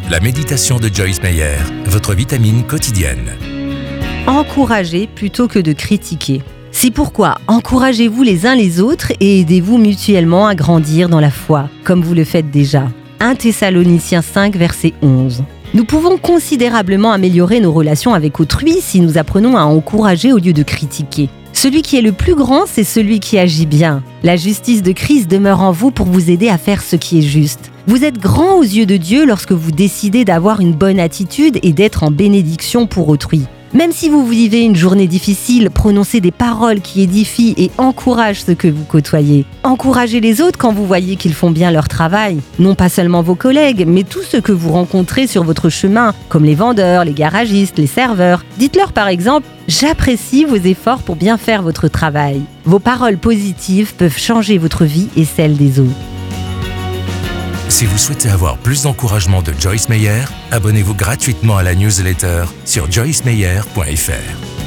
La méditation de Joyce Meyer, votre vitamine quotidienne. Encouragez plutôt que de critiquer. C'est pourquoi encouragez-vous les uns les autres et aidez-vous mutuellement à grandir dans la foi, comme vous le faites déjà. 1 Thessaloniciens 5, verset 11. Nous pouvons considérablement améliorer nos relations avec autrui si nous apprenons à encourager au lieu de critiquer. Celui qui est le plus grand, c'est celui qui agit bien. La justice de Christ demeure en vous pour vous aider à faire ce qui est juste. Vous êtes grand aux yeux de Dieu lorsque vous décidez d'avoir une bonne attitude et d'être en bénédiction pour autrui. Même si vous vivez une journée difficile, prononcez des paroles qui édifient et encouragent ceux que vous côtoyez. Encouragez les autres quand vous voyez qu'ils font bien leur travail. Non pas seulement vos collègues, mais tous ceux que vous rencontrez sur votre chemin, comme les vendeurs, les garagistes, les serveurs. Dites-leur par exemple « J'apprécie vos efforts pour bien faire votre travail ». Vos paroles positives peuvent changer votre vie et celle des autres. Si vous souhaitez avoir plus d'encouragement de Joyce Meyer, abonnez-vous gratuitement à la newsletter sur joycemeyer.fr.